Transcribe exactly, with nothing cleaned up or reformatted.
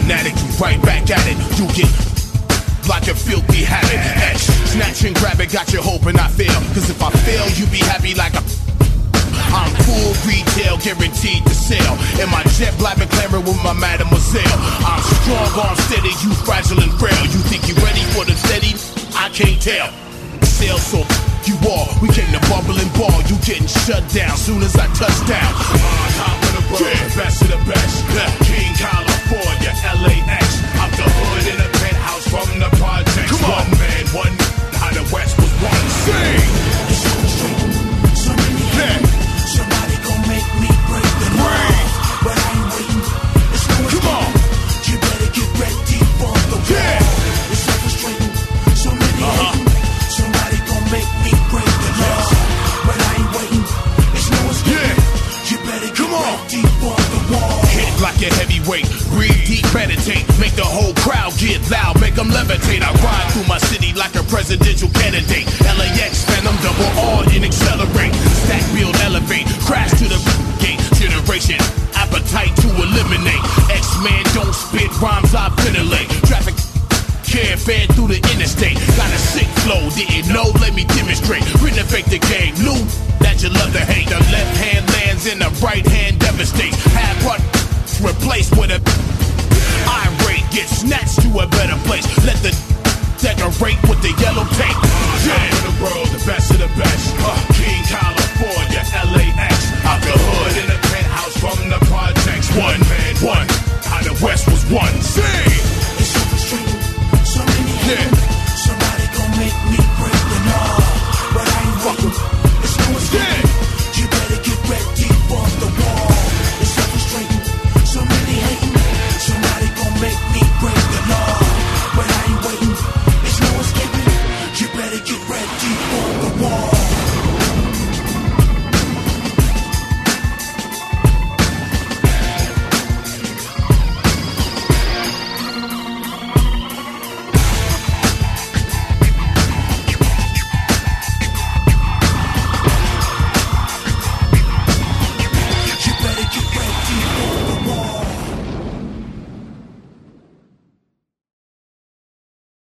fanatic, you right back at it. You get like a filthy habit. X, snatch and grab it, got you hoping I fail. Cause if I fail, you be happy like a I'm full retail, guaranteed to sell. In my jet blabbing, clamoring with my mademoiselle. I'm strong, arm steady, you fragile and frail. You think you ready for the steady? I can't tell. Sell so you all, we came to bubble and ball. You getting shut down soon as I touch down. On top of the world, yeah. Best of the best. Yeah. King California, L A X. Out the hood in a penthouse from the projects. Come on, one man, one how the West was one. Sing. So many yeah. Somebody gon' make me break the law, but I ain't waiting. It's no Come on. You better get ready for the war. Yeah. It's so frustrating. So many uh-huh. hating. Somebody gon' make me break the law, but I ain't waiting. It's no escape. Yeah. You better get Come on. ready for the war. Hit like a heavyweight. Breathe deep, meditate. Make the whole crowd get loud. Make them levitate. I ride through my city like a presidential candidate. L A X, phantom, double R and accelerate. Stack, build, elevate. Crash to the gate. Generation. Appetite to eliminate. X-Man don't spit rhymes, I ventilate. Traffic can't fan through the interstate. Got a sick flow, didn't know, let me demonstrate. Renovate the game, new that you love to hate. The left hand lands and the right hand devastates. Half part replaced with a irate. Get snatched to a better place. Let the decorate with the yellow tape. Yeah, for the world, the best of the best. Uh, King California, L A X. Out the hood in a penthouse from the projects. One man, one. How the West was one. Sing.